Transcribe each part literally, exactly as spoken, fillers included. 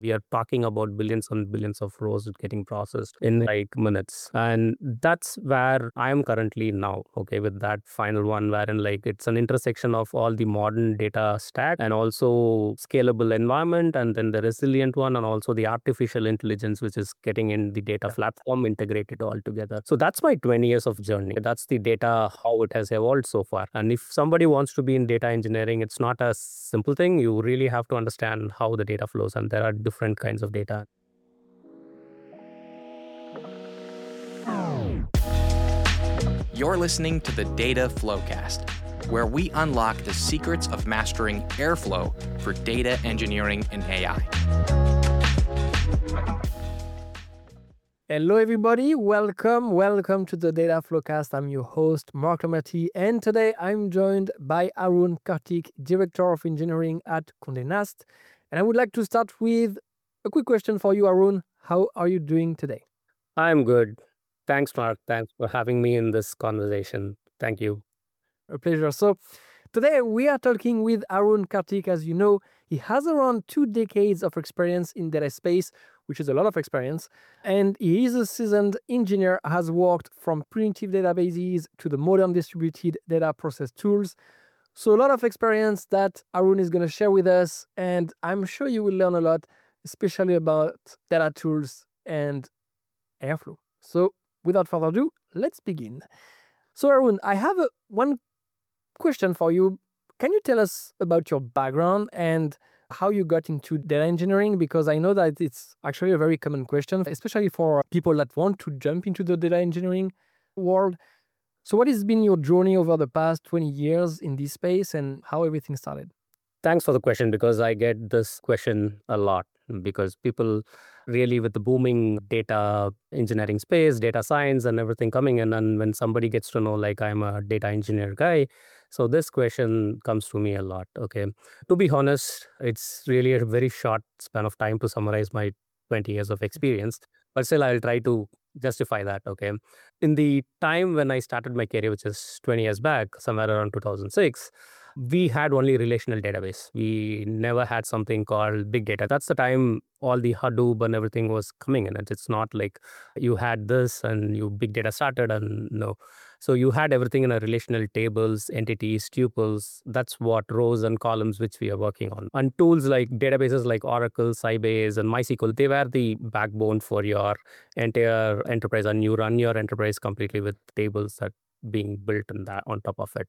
We are talking about billions and billions of rows getting processed in like minutes. And that's where I am currently now, okay, with that final one, wherein like it's an intersection of all the modern data stack and also scalable environment, and then the resilient one, and also the artificial intelligence, which is getting in the data platform integrated all together. So that's my twenty years of journey. That's the data, how it has evolved so far. And if somebody wants to be in data engineering, it's not a simple thing. You really have to understand how the data flows, and there are different kinds of data. You're listening to the Data Flowcast, where we unlock the secrets of mastering airflow for data engineering and A I. Hello, everybody. Welcome. Welcome to the Data Flowcast. I'm your host, Mark Lamati, and today I'm joined by Arun Kartik, Director of Engineering at Condé Nast. And I would like to start with a quick question for you, Arun. How are you doing today? I'm good. Thanks, Mark. Thanks for having me in this conversation. Thank you. A pleasure. So today we are talking with Arun Kartik. As you know, he has around two decades of experience in data space, which is a lot of experience. And he is a seasoned engineer, has worked from primitive databases to the modern distributed data process tools. So a lot of experience that Arun is going to share with us. And I'm sure you will learn a lot, especially about data tools and Airflow. So without further ado, let's begin. So Arun, I have a, one question for you. Can you tell us about your background and how you got into data engineering? Because I know that it's actually a very common question, especially for people that want to jump into the data engineering world. So what has been your journey over the past twenty years in this space and how everything started? Thanks for the question, because I get this question a lot, because people really, with the booming data engineering space, data science and everything coming in, and when somebody gets to know like I'm a data engineer guy, so this question comes to me a lot. Okay, to be honest, it's really a very short span of time to summarize my twenty years of experience, but still I'll try to justify that. Okay, in the time when I started my career, which is twenty years back, somewhere around two thousand six, we had only relational database. We never had something called big data. That's the time all the Hadoop and everything was coming in. And it's not like you had this and you big data started, and no. So you had everything in a relational tables, entities, tuples. That's what rows and columns which we are working on. And tools like databases like Oracle, Sybase, and MySQL, they were the backbone for your entire enterprise. And you run your enterprise completely with tables that being built in that on top of it.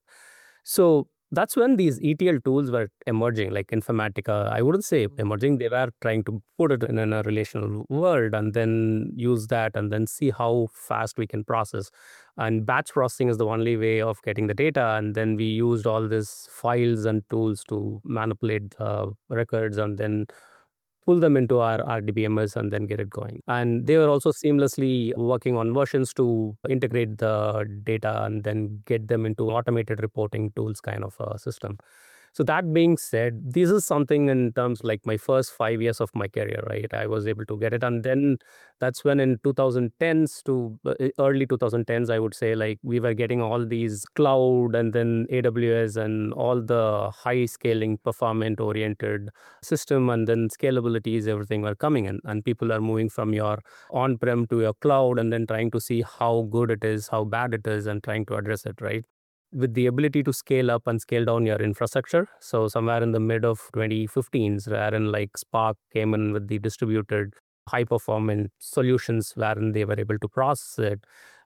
So that's when these E T L tools were emerging, like Informatica. I wouldn't say emerging, they were trying to put it in a relational world and then use that and then see how fast we can process. And batch processing is the only way of getting the data. And then we used all these files and tools to manipulate the records and then pull them into our R D B M S and then get it going. And they were also seamlessly working on versions to integrate the data and then get them into automated reporting tools kind of a system. So that being said, this is something in terms like my first five years of my career, right? I was able to get it. And then that's when in twenty tens to early twenty tens, I would say, like we were getting all these cloud and then A W S and all the high scaling performance oriented system, and then scalabilities, everything were coming in. And people are moving from your on-prem to your cloud and then trying to see how good it is, how bad it is, and trying to address it, right? With the ability to scale up and scale down your infrastructure. So somewhere in the mid of twenty fifteens, wherein like Spark came in with the distributed high performance solutions wherein they were able to process it.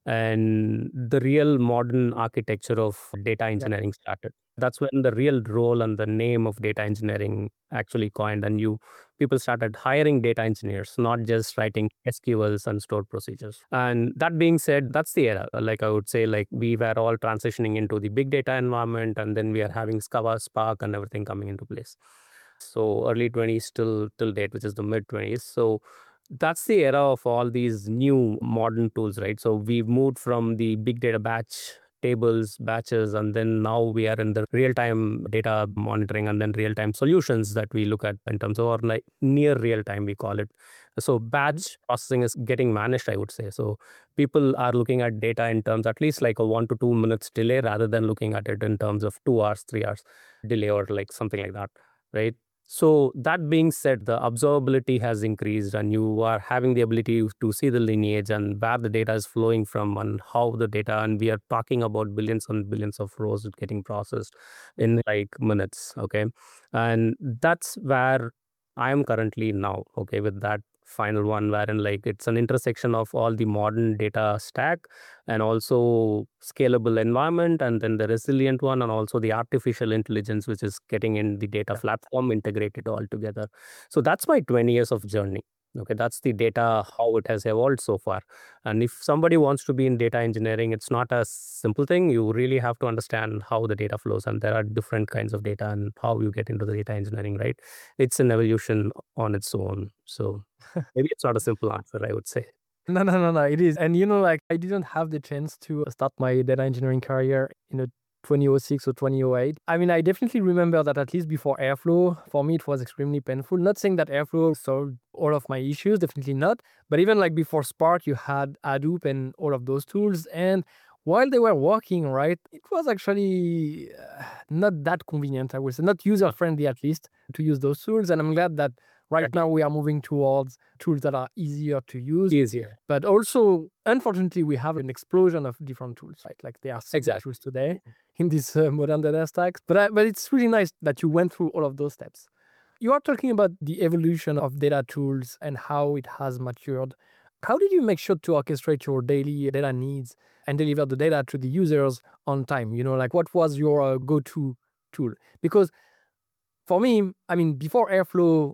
And the real modern architecture of data engineering started. That's when the real role and the name of data engineering actually coined, and you people started hiring data engineers, not just writing S Q Ls and stored procedures. And that being said, that's the era. Like I would say, like we were all transitioning into the big data environment, and then we are having Scala, Spark, and everything coming into place. So early twenties till till date, which is the mid twenties. So that's the era of all these new modern tools, right? So we've moved from the big data batch tables, batches, and then now we are in the real-time data monitoring and then real-time solutions that we look at in terms of, or like near real-time, we call it. So batch processing is getting managed, I would say. So people are looking at data in terms at least like a one to two minutes delay rather than looking at it in terms of two hours, three hours delay or like something like that, right? So that being said, the observability has increased and you are having the ability to see the lineage and where the data is flowing from and how the data, and we are talking about billions and billions of rows getting processed in like minutes. Okay. And that's where I am currently now. Okay. With that final one, wherein like it's an intersection of all the modern data stack and also scalable environment, and then the resilient one, and also the artificial intelligence which is getting in the data Yeah. platform integrated all together. So that's my twenty years of journey. Okay, that's the data, how it has evolved so far. And if somebody wants to be in data engineering, it's not a simple thing. You really have to understand how the data flows, and there are different kinds of data and how you get into the data engineering, right? It's an evolution on its own. So maybe it's not a simple answer, I would say. No, no, no, no, it is. And you know, like I didn't have the chance to start my data engineering career in a twenty oh six or twenty oh eight. I mean, I definitely remember that at least before Airflow, for me, it was extremely painful. Not saying that Airflow solved all of my issues, definitely not. But even like before Spark, you had Hadoop and all of those tools. And while they were working, right, it was actually uh, not that convenient, I would say, not user friendly at least to use those tools. And I'm glad that right now we are moving towards tools that are easier to use. Easier. But also, unfortunately, we have an explosion of different tools, right? Like there are so many Exactly. tools today in this uh, modern data stacks. But I, but it's really nice that you went through all of those steps. You are talking about the evolution of data tools and how it has matured. How did you make sure to orchestrate your daily data needs and deliver the data to the users on time? You know, like what was your uh, go-to tool? Because for me, I mean, before Airflow,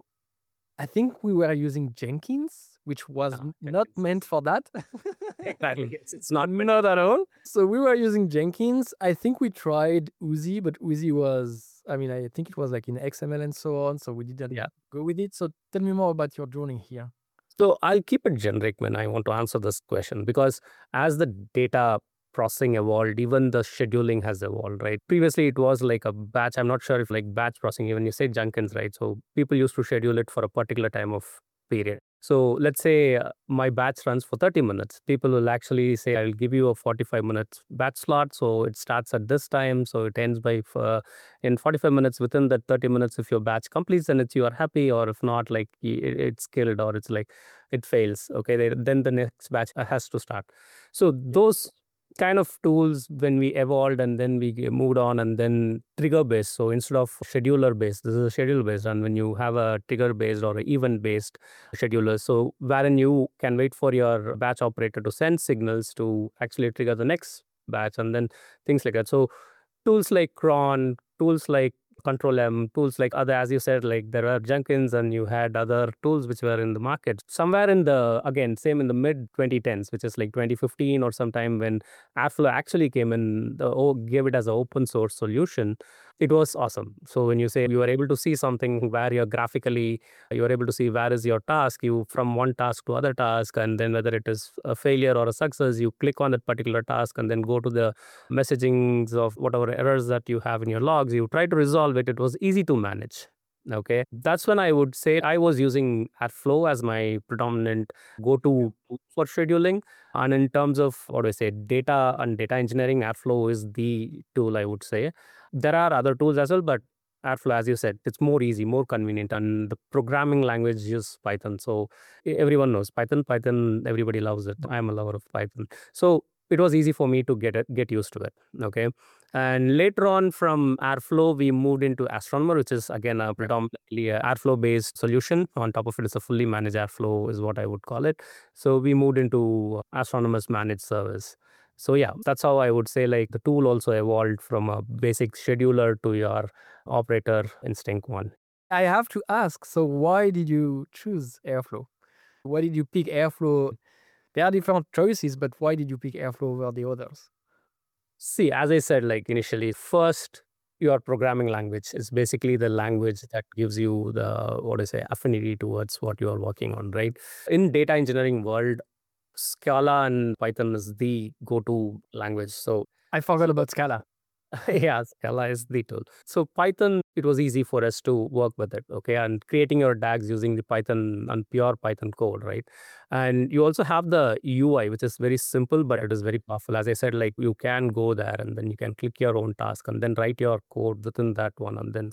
I think we were using Jenkins, which was Ah, not Jenkins. meant for that. Exactly. It's, it's not meant. Not at all. So we were using Jenkins. I think we tried Uzi, but Uzi was, I mean, I think it was like in X M L and so on. So we didn't Yeah. go with it. So tell me more about your journey here. So I'll keep it generic when I want to answer this question, because as the data processing evolved, even the scheduling has evolved, right? Previously, it was like a batch. I'm not sure if like batch processing, even you say Jenkins, right? So people used to schedule it for a particular time of period. So let's say uh, my batch runs for thirty minutes. People will actually say, I'll give you a forty-five minutes batch slot. So it starts at this time. So it ends by uh, in forty-five minutes. Within that thirty minutes, if your batch completes, then it's you are happy, or if not, like it, it's killed, or it's like it fails. Okay, they, then the next batch has to start. So those kind of tools, when we evolved and then we moved on, and then trigger based. So instead of scheduler based, this is a schedule based. And when you have a trigger based or event based scheduler, so wherein you can wait for your batch operator to send signals to actually trigger the next batch, and then things like that. So tools like cron, tools like Control M, tools like other, as you said, like there were Jenkins, and you had other tools which were in the market. Somewhere in the, again, same in the mid twenty tens, which is like twenty fifteen or sometime, when Airflow actually came in, the, oh, gave it as an open source solution. It was awesome. So when you say you are able to see something where you're graphically, you are able to see where is your task, you from one task to other task, and then whether it is a failure or a success, you click on that particular task and then go to the messagings of whatever errors that you have in your logs, you try to resolve it. It was easy to manage. Okay, that's when I would say I was using Airflow as my predominant go-to tool for scheduling. And in terms of what do I say, data and data engineering, Airflow is the tool, I would say. There are other tools as well, but Airflow, as you said, it's more easy, more convenient, and the programming language is Python. So e- everyone knows Python. Python, everybody loves it. I'm a lover of Python. So it was easy for me to get it, get used to it. Okay. And later on, from Airflow, we moved into Astronomer, which is again a predominantly a Airflow based solution. On top of it is a fully managed Airflow, is what I would call it. So we moved into Astronomer's managed service. So yeah, that's how I would say, like, the tool also evolved from a basic scheduler to your operator instinct one. I have to ask, so why did you choose Airflow? Why did you pick Airflow? There are different choices, but why did you pick Airflow over the others? See, as I said, like initially, first, your programming language is basically the language that gives you the, what I say, affinity towards what you are working on, right? In data engineering world, Scala and Python is the go-to language. So I forgot about Scala. yeah, Scala is the tool. So Python, it was easy for us to work with it, okay? And creating your D A Gs using the Python and pure Python code, right? And you also have the U I, which is very simple, but it is very powerful. As I said, like you can go there and then you can click your own task and then write your code within that one, and then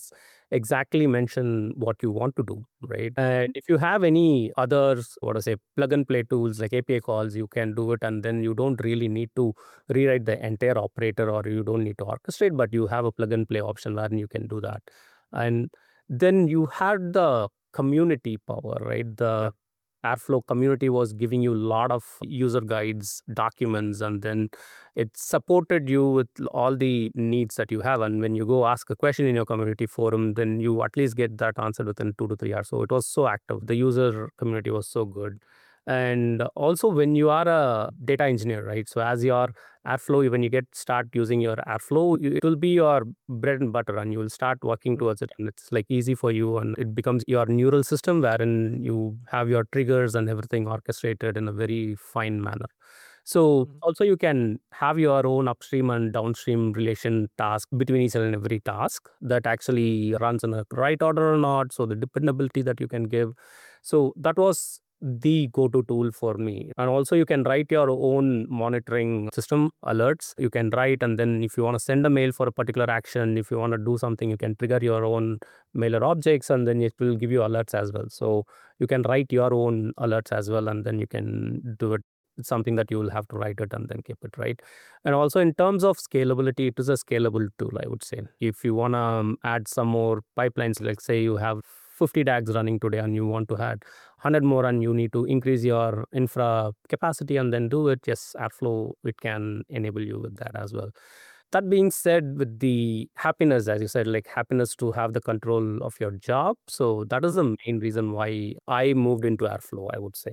exactly mention what you want to do, right? And if you have any others, what I say, plug and play tools like A P I calls, you can do it, and then you don't really need to rewrite the entire operator, or you don't need to orchestrate, but you have a plug and play option where you can do that. And then you had the community power, right? The Airflow community was giving you a lot of user guides, documents, and then it supported you with all the needs that you have. And when you go ask a question in your community forum, then you at least get that answered within two to three hours. So it was so active. The user community was so good. And also when you are a data engineer, right? So as your Airflow, when you get start using your Airflow, it will be your bread and butter, and you will start working towards it, and it's like easy for you, and it becomes your neural system wherein you have your triggers and everything orchestrated in a very fine manner. So Mhm. also you can have your own upstream and downstream relation task between each and every task that actually runs in a right order or not. So the dependability that you can give. So that was the go-to tool for me. And also you can write your own monitoring system alerts. You can write, and then if you want to send a mail for a particular action, if you want to do something, you can trigger your own mailer objects, and then it will give you alerts as well. So you can write your own alerts as well, and then you can do it. It's something that you will have to write it and then keep it, right? And also in terms of scalability, it is a scalable tool, I would say. If you want to um, add some more pipelines, like say you have fifty D A Gs running today and you want to add one hundred more, and you need to increase your infra capacity and then do it, yes, Airflow, it can enable you with that as well. That being said, with the happiness, as you said, like happiness to have the control of your job. So that is the main reason why I moved into Airflow, I would say.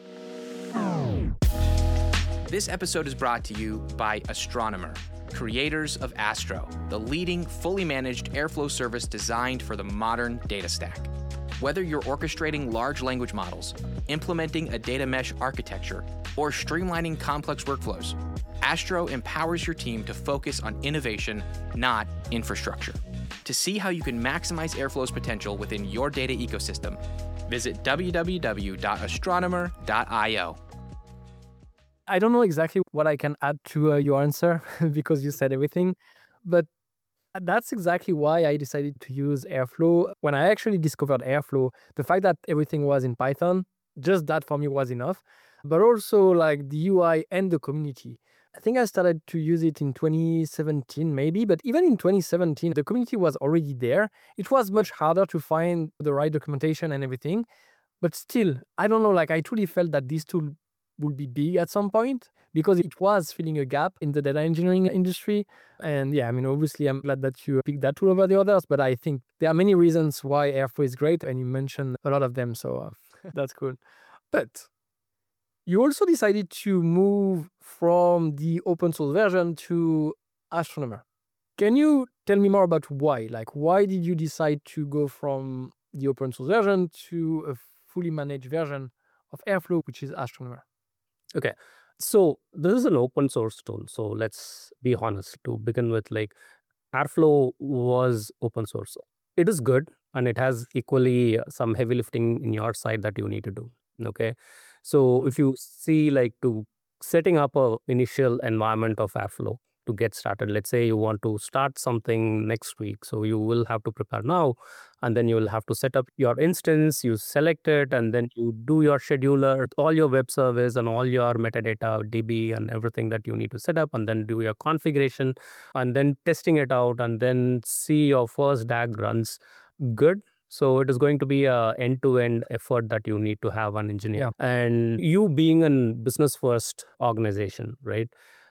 This episode is brought to you by Astronomer, creators of Astro, the leading fully managed Airflow service designed for the modern data stack. Whether you're orchestrating large language models, implementing a data mesh architecture, or streamlining complex workflows, Astro empowers your team to focus on innovation, not infrastructure. To see how you can maximize Airflow's potential within your data ecosystem, visit w w w dot astronomer dot i o. I don't know exactly what I can add to uh, your answer because you said everything, but that's exactly why I decided to use Airflow. When I actually discovered Airflow, the fact that everything was in Python, just that for me was enough. But also like the U I and the community. I think I started to use it in twenty seventeen maybe, but even in twenty seventeen, the community was already there. It was much harder to find the right documentation and everything. But still, I don't know, like I truly felt that this tool would be big at some point because it was filling a gap in the data engineering industry. And yeah, I mean, obviously, I'm glad that you picked that tool over the others, but I think there are many reasons why Airflow is great, and you mentioned a lot of them, so uh, that's cool. But you also decided to move from the open source version to Astronomer. Can you tell me more about why? Like, why did you decide to go from the open source version to a fully managed version of Airflow, which is Astronomer? Okay. So this is an open source tool. So let's be honest to begin with, like Airflow was open source. It is good, and it has equally some heavy lifting in your side that you need to do. Okay. So if you see like to setting up a initial environment of Airflow to get started, let's say you want to start something next week. So you will have to prepare now, and then you will have to set up your instance, you select it, and then you do your scheduler, all your web service and all your metadata, D B and everything that you need to set up, and then do your configuration, and then testing it out, and then see your first D A G runs good. So it is going to be a end-to-end effort that you need to have an engineer. Yeah. And you being a business first organization, right?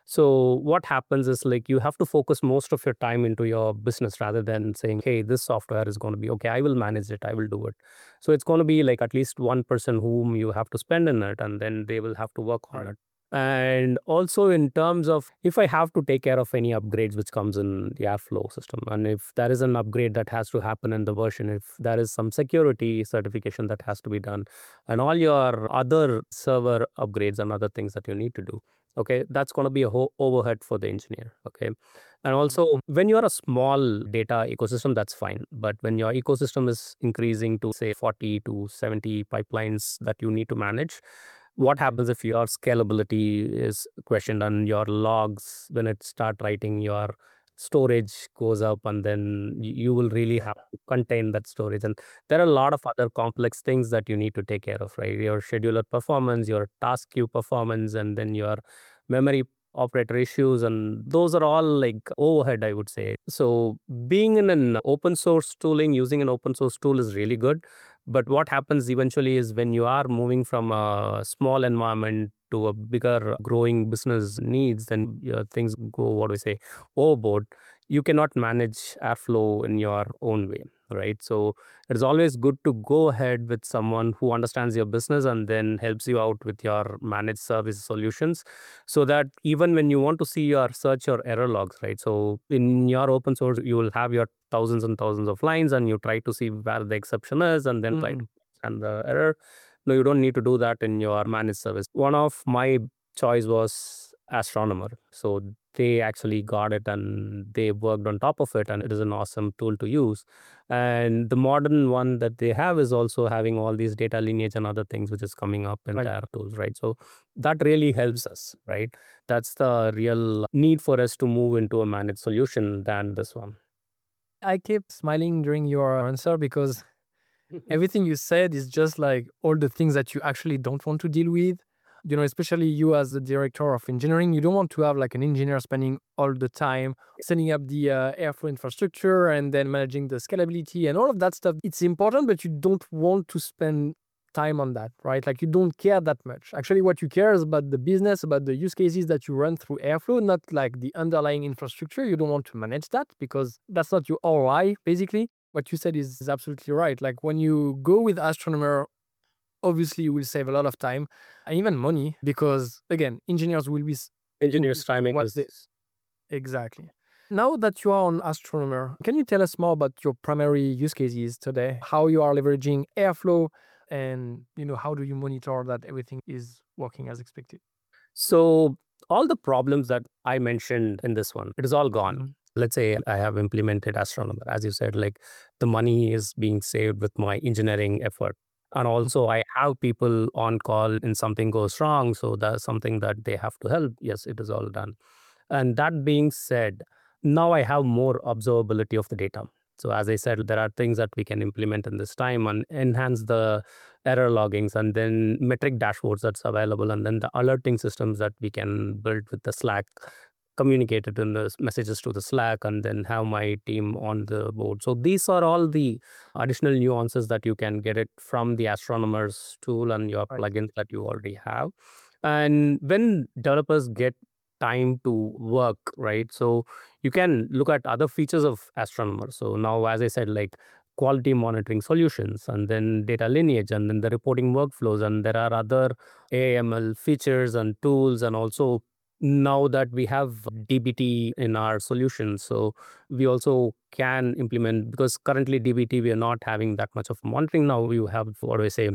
So what happens is like you have to focus most of your time into your business rather than saying, hey, this software is going to be okay, I will manage it, I will do it. So it's going to be like at least one person whom you have to spend in it, and then they will have to work on it. And also in terms of if I have to take care of any upgrades which comes in the Airflow system, and if there is an upgrade that has to happen in the version, if there is some security certification that has to be done, and all your other server upgrades and other things that you need to do, okay, that's going to be a whole overhead for the engineer. Okay. And also when you're a small data ecosystem, that's fine. But when your ecosystem is increasing to say forty to seventy pipelines that you need to manage, what happens if your scalability is questioned and your logs, when it start writing your storage goes up, and then y- you will really have to contain that storage. And there are a lot of other complex things that you need to take care of, right? Your scheduler performance, your task queue performance, and then your memory operator issues, and those are all like overhead, I would say. So being in an open source tooling, using an open source tool is really good. But what happens eventually is when you are moving from a small environment to a bigger growing business needs, then uh, things go, what do we say, overboard. You cannot manage Airflow in your own way, right? So it's always good to go ahead with someone who understands your business and then helps you out with your managed service solutions, so that even when you want to see your search or error logs, right? So in your open source, you will have your thousands and thousands of lines, and you try to see where the exception is and then try to Mm. understand the error. No, you don't need to do that in your managed service. One of my choice was Astronomer. So they actually got it and they worked on top of it, and it is an awesome tool to use. And the modern one that they have is also having all these data lineage and other things which is coming up in Right. their tools, right? So that really helps us, right? That's the real need for us to move into a managed solution than this one. I kept smiling during your answer because everything you said is just like all the things that you actually don't want to deal with. You know, especially you as the director of engineering, you don't want to have like an engineer spending all the time setting up the uh, airflow infrastructure and then managing the scalability and all of that stuff. It's important, but you don't want to spend time on that, right? Like you don't care that much. Actually, what you care is about the business, about the use cases that you run through Airflow, not like the underlying infrastructure. You don't want to manage that because that's not your R O I, basically. What you said is, is absolutely right. Like when you go with Astronomer, obviously you will save a lot of time and even money because, again, engineers will be s- Engineers timing what is they exactly. Now that you are on Astronomer, can you tell us more about your primary use cases today? How you are leveraging Airflow, and you know how do you monitor that everything is working as expected? So all the problems that I mentioned in this one, it is all gone. Mhm. Let's say I have implemented Astronomer. As you said, like the money is being saved with my engineering effort. And also I have people on call and something goes wrong. So that's something that they have to help. Yes, it is all done. And that being said, now I have more observability of the data. So as I said, there are things that we can implement in this time and enhance the error loggings, and then metric dashboards that's available, and then the alerting systems that we can build with the Slack, communicated in the messages to the Slack, and then have my team on the board. So these are all the additional nuances that you can get it from the Astronomers tool and your Right. plugins that you already have. And when developers get time to work, right? So you can look at other features of Astronomer. So now, as I said, like quality monitoring solutions, and then data lineage, and then the reporting workflows, and there are other A M L features and tools, and also now that we have D B T in our solution, so we also can implement, because currently D B T we are not having that much of monitoring. Now we have, what do I say,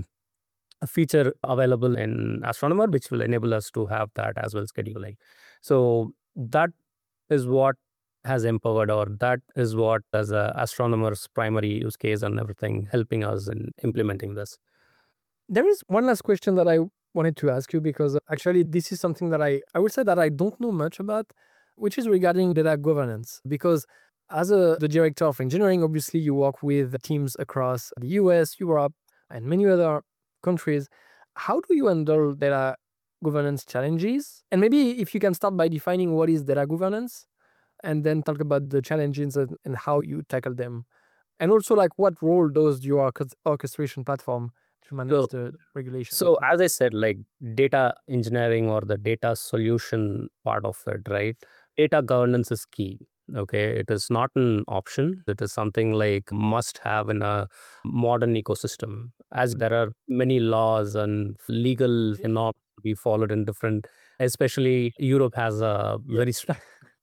a feature available in Astronomer which will enable us to have that as well, scheduling. So that is what has empowered, or that is what as a Astronomer's primary use case and everything helping us in implementing this. There is one last question that I wanted to ask you because actually this is something that I, I would say that I don't know much about, which is regarding data governance. Because as a the director of engineering, obviously you work with teams across the U S, Europe, and many other countries. How do you handle data governance challenges? And maybe if you can start by defining what is data governance and then talk about the challenges and, and how you tackle them. And also like what role does your orchest- orchestration platform to manage So, the regulation? so as I said, like data engineering or the data solution part of it, right? Data governance is key. Okay, it is not an option. It is something like must have in a modern ecosystem, as there are many laws and legal norms to be followed in different, especially Europe has a very strict,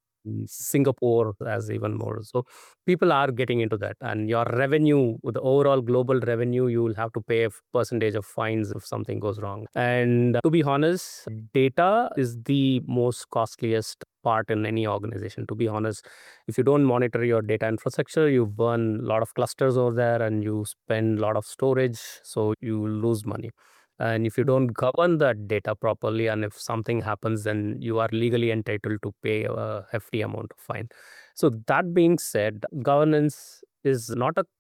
Singapore has even more. So people are getting into that, and your revenue, with the overall global revenue, you will have to pay a f- percentage of fines if something goes wrong. And to be honest, data is the most costliest part in any organization. To be honest, if you don't monitor your data infrastructure, you burn a lot of clusters over there and you spend a lot of storage, so you lose money. And if you don't govern that data properly, and if something happens, then you are legally entitled to pay a hefty amount of fine. So that being said, governance is not a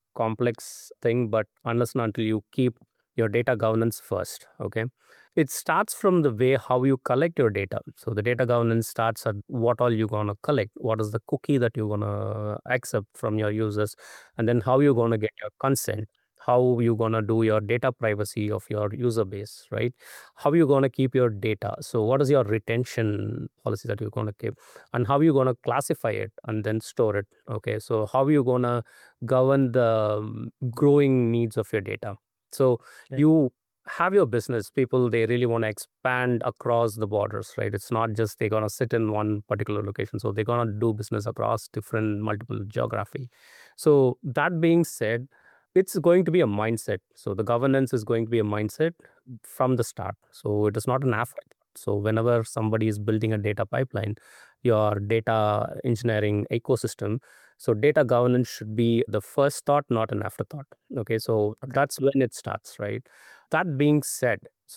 complex thing, but unless and until you keep your data governance first, okay? It starts from the way how you collect your data. So the data governance starts at what all you're going to collect, what is the cookie that you're going to accept from your users, and then how you're going to get your consent, how you're going to do your data privacy of your user base, right? How you're going to keep your data. So what is your retention policy that you're going to keep, and how you're going to classify it and then store it, okay? So how you're going to govern the um, growing needs of your data. So Yeah. you have your business people, they really want to expand across the borders, right? It's not just they're going to sit in one particular location. So they're going to do business across different multiple geography. So that being said, it's going to be a mindset. So the governance is going to be a mindset from the start. So it is not an afterthought. So whenever somebody is building a data pipeline, your data engineering ecosystem, so data governance should be the first thought, not an afterthought. Okay, so that's when it starts, right? That being said,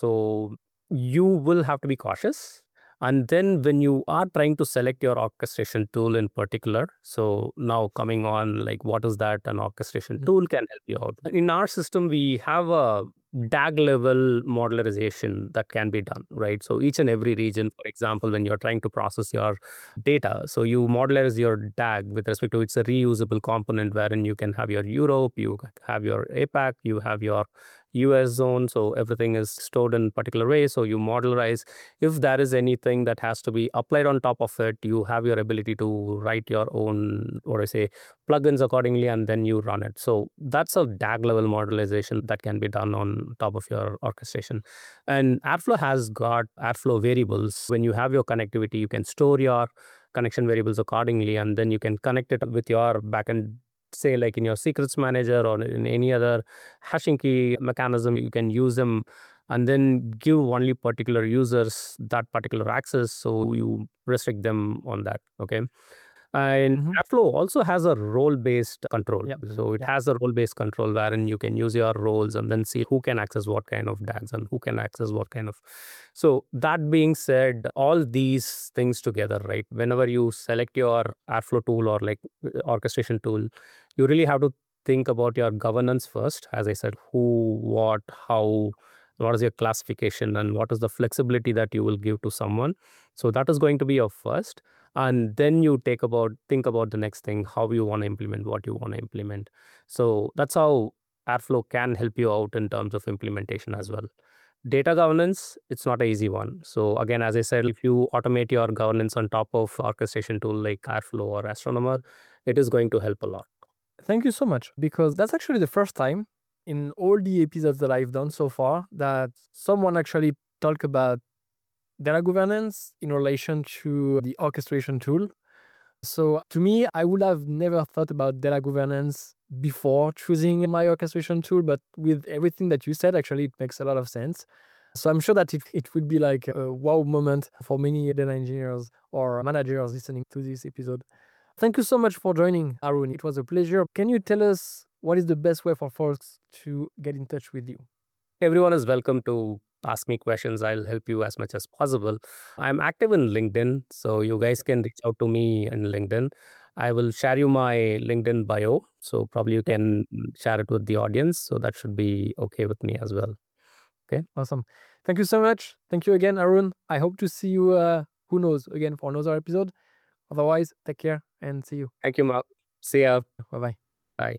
so you will have to be cautious. And then when you are trying to select your orchestration tool in particular, so now coming on, like what is that an orchestration Mhm. tool can help you out. In our system, we have a D A G level modularization that can be done, right? So each and every region, for example, when you're trying to process your data, so you modularize your D A G with respect to it's a reusable component wherein you can have your Europe, you have your APAC, you have your U S zone. So everything is stored in a particular way. So you modularize. If there is anything that has to be applied on top of it, you have your ability to write your own, or I say, plugins accordingly, and then you run it. So that's a D A G level modularization that can be done on top of your orchestration. And Airflow has got Airflow variables. When you have your connectivity, you can store your connection variables accordingly, and then you can connect it with your backend, say like in your secrets manager or in any other hashing key mechanism. You can use them and then give only particular users that particular access. So you restrict them on that, okay? And Mhm. Airflow also has a role-based control. Yep. So it Yeah. has a role-based control wherein you can use your roles and then see who can access what kind of D A Gs and who can access what kind of. So that being said, all these things together, right? Whenever you select your Airflow tool or like orchestration tool, you really have to think about your governance first. As I said, who, what, how, what is your classification, and what is the flexibility that you will give to someone. So that is going to be your first. And then you take about think about the next thing, how you want to implement what you want to implement. So that's how Airflow can help you out in terms of implementation as well. Data governance, it's not an easy one. So again, as I said, if you automate your governance on top of orchestration tool like Airflow or Astronomer, it is going to help a lot. Thank you so much, because that's actually the first time in all the episodes that I've done so far that someone actually talk about data governance in relation to the orchestration tool. So to me, I would have never thought about data governance before choosing my orchestration tool, but with everything that you said, actually, it makes a lot of sense. So I'm sure that it, it would be like a wow moment for many data engineers or managers listening to this episode. Thank you so much for joining, Arun. It was a pleasure. Can you tell us what is the best way for folks to get in touch with you? Everyone is welcome to ask me questions. I'll help you as much as possible. I'm active in LinkedIn, so you guys can reach out to me in LinkedIn. I will share you my LinkedIn bio, so probably you can share it with the audience. So that should be okay with me as well. Awesome. Thank you so much. Thank you again, Arun. I hope to see you, uh, who knows, again for another episode. Otherwise, take care and see you. Thank you, Mark. See ya. Bye-bye. Bye.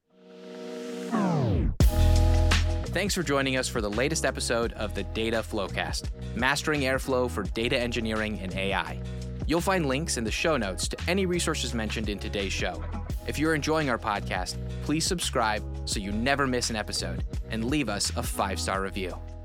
Thanks for joining us for the latest episode of the Data Flowcast, Mastering Airflow for Data Engineering and A I. You'll find links in the show notes to any resources mentioned in today's show. If you're enjoying our podcast, please subscribe so you never miss an episode and leave us a five-star review.